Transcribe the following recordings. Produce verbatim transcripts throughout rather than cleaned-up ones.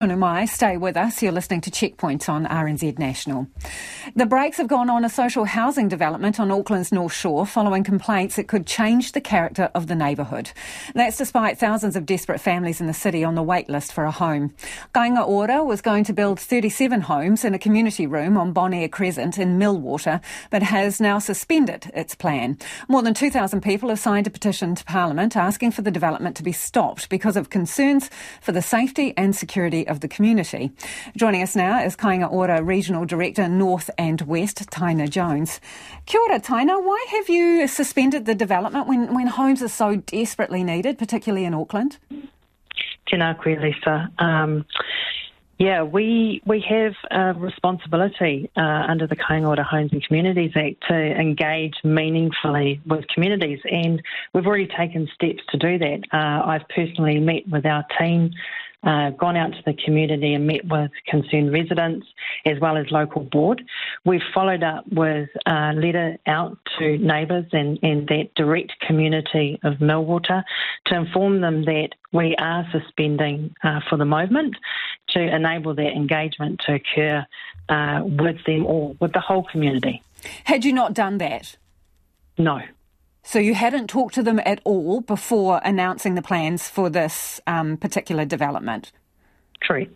Mai, stay with us. You're listening to Checkpoint on R N Z National. The brakes have gone on a social housing development on Auckland's North Shore following complaints it could change the character of the neighbourhood. That's despite thousands of desperate families in the city on the wait list for a home. Kainga Ora was going to build thirty-seven homes in a community room on Bonaire Crescent in Millwater, but has now suspended its plan. More than two thousand people have signed a petition to Parliament asking for the development to be stopped because of concerns for the safety and security of the community. Joining us now is Kainga Ora Regional Director North and West, Taina Jones. Kia ora, Taina. Why have you suspended the development when, when homes are so desperately needed, particularly in Auckland? Tēnā koe, Lisa. Um, yeah, we we have a responsibility uh, under the Kainga Ora Homes and Communities Act to engage meaningfully with communities, and we've already taken steps to do that. Uh, I've personally met with our team, Uh, gone out to the community and met with concerned residents as well as local board. We've followed up with a letter out to neighbours and, and that direct community of Millwater to inform them that we are suspending uh, for the moment to enable that engagement to occur uh, with them all, with the whole community. Had you not done that? No. So you hadn't talked to them at all before announcing the plans for this um, particular development? Correct.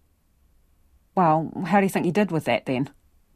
Well, how do you think you did with that then?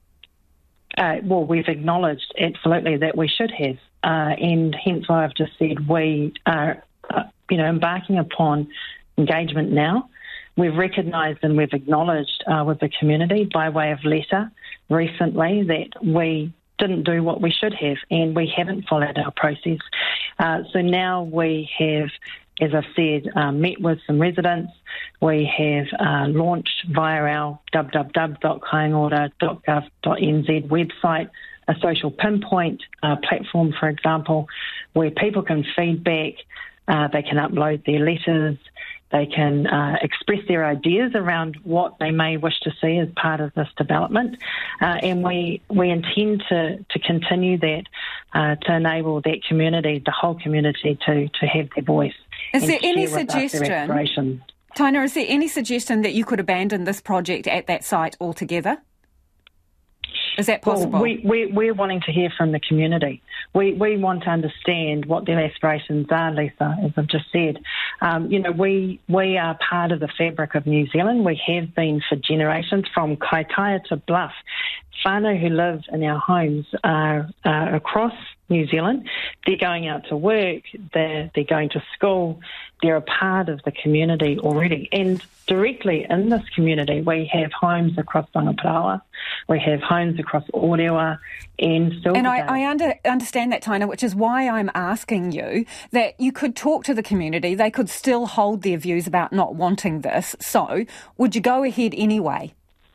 Uh, well, we've acknowledged absolutely that we should have, uh, and hence why I've just said we are, uh, you know, embarking upon engagement now. We've recognised and we've acknowledged uh, with the community by way of letter recently that we didn't do what we should have, and we haven't followed our process. Uh, so now we have, as I've said, uh, met with some residents. We have uh, launched via our w w w dot kaingaora dot gov dot n z website a social pinpoint uh, platform, for example, where people can feedback, uh, they can upload their letters, they can uh, express their ideas around what they may wish to see as part of this development. Uh, and we we intend to, to continue that uh, to enable that community, the whole community, to, to have their voice. Is there any suggestion, Taina, is there any suggestion that you could abandon this project at that site altogether? Is that possible? Well, we, we, we're wanting to hear from the community. We we want to understand what their aspirations are, Lisa, as I've just said. Um, you know, we we are part of the fabric of New Zealand. We have been for generations, from Kaitaia to Bluff. Whānau who live in our homes are uh, across New Zealand. They're going out to work, they're, they're going to school, they're a part of the community already. And directly in this community, we have homes across Whangaparaoa, we have homes across Orewa and Silverdale. And I, I under, understand that, Taina, which is why I'm asking you that you could talk to the community, they could still hold their views about not wanting this. So would you go ahead anyway?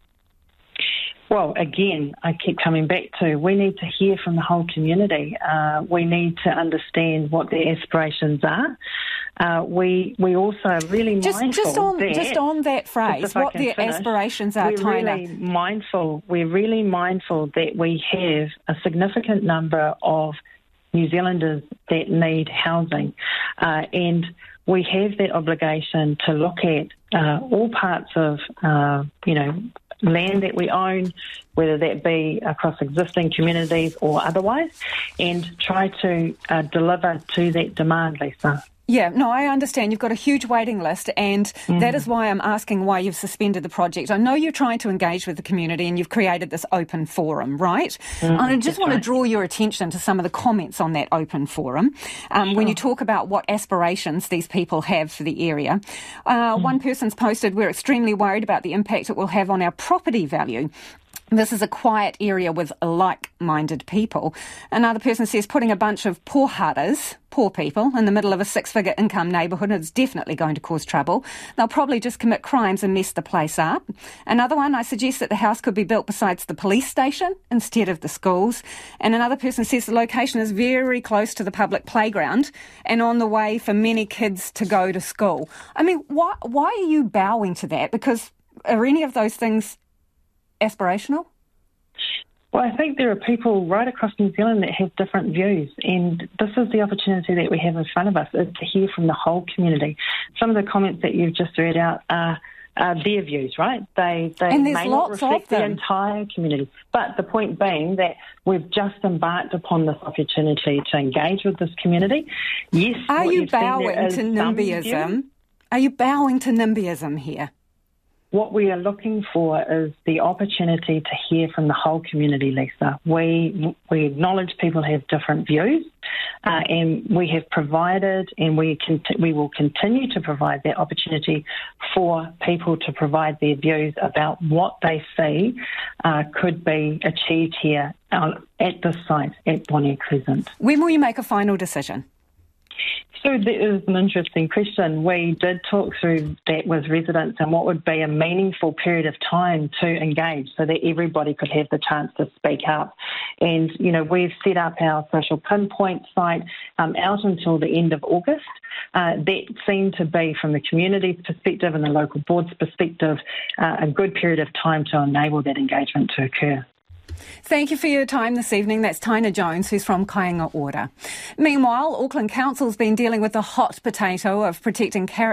Well, again, I keep coming back to we need to hear from the whole community. Uh, we need to understand what their aspirations are. Uh, we we also are really just, mindful just on that, just on that phrase, what their finish, aspirations are, we're Taina. Really mindful. We're really mindful that we have a significant number of New Zealanders that need housing, uh, and we have that obligation to look at uh, all parts of, uh, you know, land that we own, whether that be across existing communities or otherwise, and try to uh, deliver to that demand, Lisa. Yeah, no, I understand. You've got a huge waiting list, and mm. that is why I'm asking why you've suspended the project. I know you're trying to engage with the community and you've created this open forum, right? Mm, and I just want right. to draw your attention to some of the comments on that open forum. Um, sure. When you talk about what aspirations these people have for the area. Uh, mm. One person's posted, "We're extremely worried about the impact it will have on our property value. This is a quiet area with like-minded people." Another person says putting a bunch of poharas, poor people, in the middle of a six-figure income neighbourhood is definitely going to cause trouble. They'll probably just commit crimes and mess the place up. Another one, I suggest that the house could be built besides the police station instead of the schools. And another person says the location is very close to the public playground and on the way for many kids to go to school. I mean, why, why are you bowing to that? Because are any of those things aspirational? Well, I think there are people right across New Zealand that have different views, and this is the opportunity that we have in front of us, is to hear from the whole community. Some of the comments that you've just read out are, uh, their views, right? They they and there's may not lots reflect of them. the entire community. But the point being that we've just embarked upon this opportunity to engage with this community. Yes, are what you you've seen, bowing there is to some NIMBYism? view. Are you bowing to NIMBYism here? What we are looking for is the opportunity to hear from the whole community, Lisa. We we acknowledge people have different views, uh, and we have provided, and we cont- we will continue to provide that opportunity for people to provide their views about what they see uh, could be achieved here uh, at this site at Bonnie Crescent. When will you make a final decision? So that is an interesting question. We did talk through that with residents and what would be a meaningful period of time to engage so that everybody could have the chance to speak up. And, you know, we've set up our social pinpoint site um, out until the end of August. Uh, that seemed to be, from the community's perspective and the local board's perspective, uh, a good period of time to enable that engagement to occur. Thank you for your time this evening. That's Tina Jones, who's from Kāinga Ora. Meanwhile, Auckland Council's been dealing with the hot potato of protecting character